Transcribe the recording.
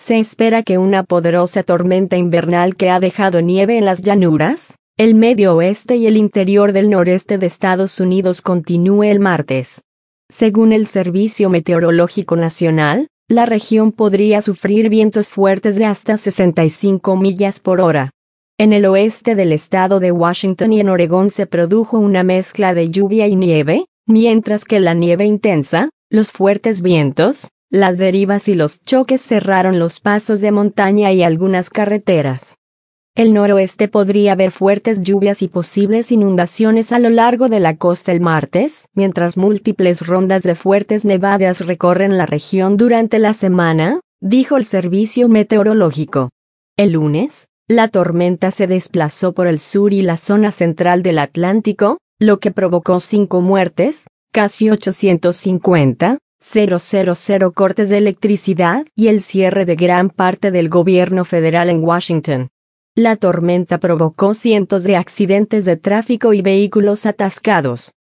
Se espera que una poderosa tormenta invernal que ha dejado nieve en las llanuras, el medio oeste y el interior del noreste de Estados Unidos continúe el martes. Según el Servicio Meteorológico Nacional, la región podría sufrir vientos fuertes de hasta 65 millas por hora. En el oeste del estado de Washington y en Oregón se produjo una mezcla de lluvia y nieve, mientras que la nieve intensa, los fuertes vientos, las derivas y los choques cerraron los pasos de montaña y algunas carreteras. El noroeste podría ver fuertes lluvias y posibles inundaciones a lo largo de la costa el martes, mientras múltiples rondas de fuertes nevadas recorren la región durante la semana, dijo el servicio meteorológico. El lunes, la tormenta se desplazó por el sur y la zona central del Atlántico, lo que provocó 5 muertes, casi 850,000 cortes de electricidad y el cierre de gran parte del gobierno federal en Washington. La tormenta provocó cientos de accidentes de tráfico y vehículos atascados.